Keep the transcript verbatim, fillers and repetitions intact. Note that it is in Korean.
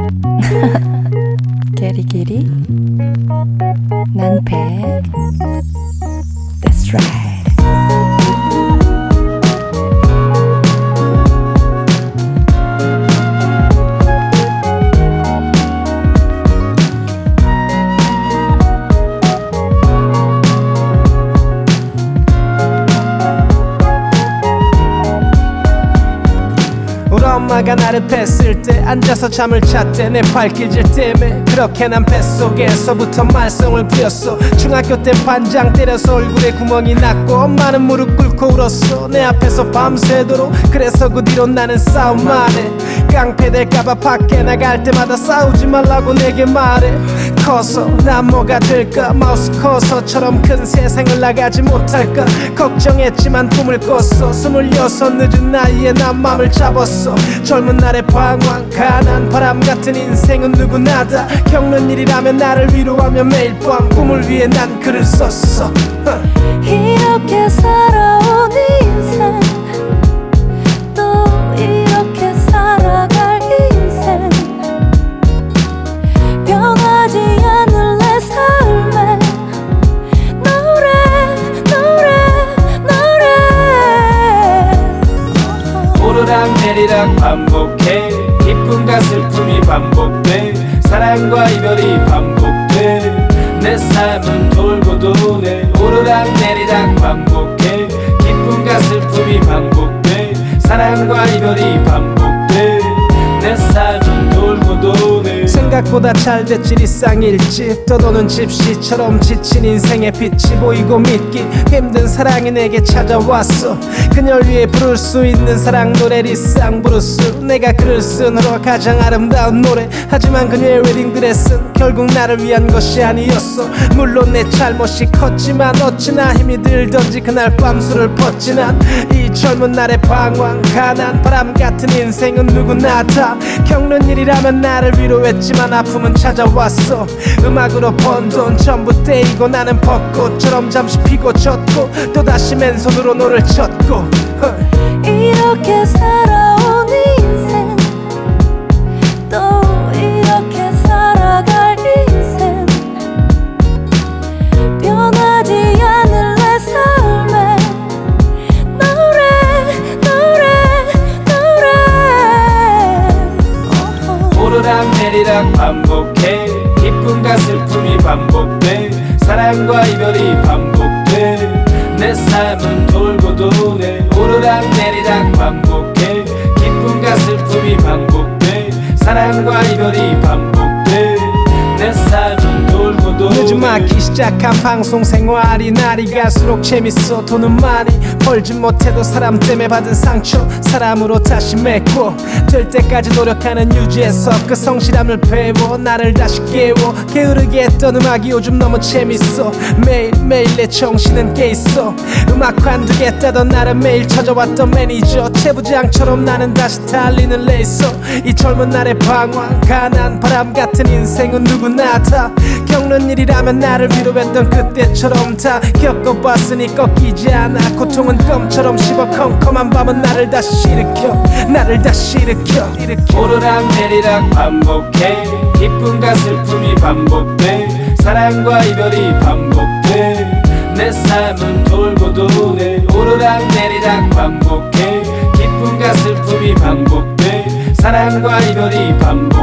게리게리 난 백 That's right. 엄마가 나를 뺐을 때 앉아서 잠을 잤대. 내 발길질 때문에 그렇게 난 뱃속에서부터 말썽을 부렸어. 중학교 때 반장 때려서 얼굴에 구멍이 났고 엄마는 무릎 꿇고 울었어. 내 앞에서 밤새도록. 그래서 그 뒤로 나는 싸움만 해. 깡패 될까봐 밖에 나갈 때마다 싸우지 말라고 내게 말해. 커서 난 뭐가 될까. 마우스 커서처럼 큰 세상을 나가지 못할까 걱정했지만 꿈을 꿨어. 스물여섯 늦은 나이에 난 맘을 잡았어. 젊은 날의 방황 가난 바람 같은 인생은 누구나 다 겪는 일이라면 나를 위로하며 매일 밤 꿈을 위해 난 글을 썼어. 이렇게 살아온 인생 또 이렇게 살아갈 인생 변하지 않을 내 삶에 노래 노래 노래 오르락 내리락 반복해. 기쁨과 슬픔이 반복돼. 사랑과 이별이 반복돼. 내 삶은 돌고 도네. 오르락 내리락 반복해. 기쁨과 슬픔이 반복돼. 사랑과 이별이 반복돼. 내 삶은 돌고 도네. 생각보다 잘됐지 일상일지 떠도는 집시처럼 지친 인생의 빛이 보이고 믿기 힘든 사랑이 내게 찾아왔어. 그녀를 위해 부를 수 있는 사랑 노래 리쌍 브루스. 내가 글을 쓴으로 가장 아름다운 노래. 하지만 그녀의 웨딩드레스는 결국 나를 위한 것이 아니었어. 물론 내 잘못이 컸지만 어찌나 힘이 들던지 그날 밤 술을 펐지 난. 이 젊은 날의 방황 가난 바람 같은 인생은 누구나 다 겪는 일이라면 나를 위로했지만 아픔은 찾아왔어. 음악으로 번 돈 전부 떼이고 나는 벚꽃처럼 잠시 피고 졌고 또다시 맨손으로 노를 쳤고. 이렇게 살아온 인생 또 이렇게 살아갈 인생 변하지 않을 내 삶에 노래 노래 노래 오르락 내리락 반복해. 기쁨과 슬픔이 반복돼. 사랑과 이별이 반복돼. 내 삶은 돌고 도네. 오르락 내리락 반복해. 기쁨과 슬픔이 반복돼. 사랑과 이별이 반복돼. 내 삶은 돌고 도네. 요즘 막기 시작한 방송 생활이 날이 갈수록 재밌어. 돈은 많이 벌지 못해도 사람 때문에 받은 상처 사람으로 다시 맺고 될 때까지 노력하는 유지에서 그 성실함을 배워 나를 다시 깨워. 게으르게 했던 음악이 요즘 너무 재밌어. 매일매일 내 정신은 깨있어. 음악 관두겠다던 나를 매일 찾아왔던 매니저 채부장처럼 나는 다시 달리는 레이서. 이 젊은 날의 방황 가난 바람 같은 인생은 누구나 다 겪는 일이라면 나를 위로했던 그때처럼 다 겪어봤으니 꺾이지 않아. 고통은 껌처럼 씹어 컴컴한 밤은 나를 다시 일으켜 나를 다시 일으켜, 일으켜. 오르락 내리락 반복해. 기쁨과 슬픔이 반복돼. 사랑과 이별이 반복돼. 내 삶은 돌고 도네. 오르락 내리락 반복해. 기쁨과 슬픔이 반복돼. 사랑과 이별이 반복돼.